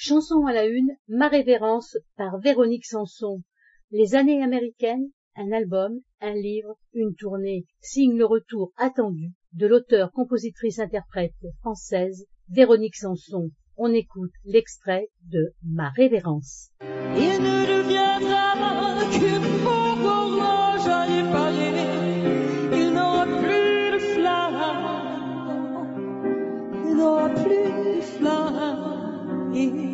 Chanson à la une, Ma révérence par Véronique Sanson. Les années américaines, un album, un livre, une tournée signent le retour attendu de l'auteure-compositrice-interprète française Véronique Sanson. On écoute l'extrait de Ma révérence. Il ne deviendra que pour l'horloge à réparer. Il n'aura plus de flamme. Il n'aura plus de flamme.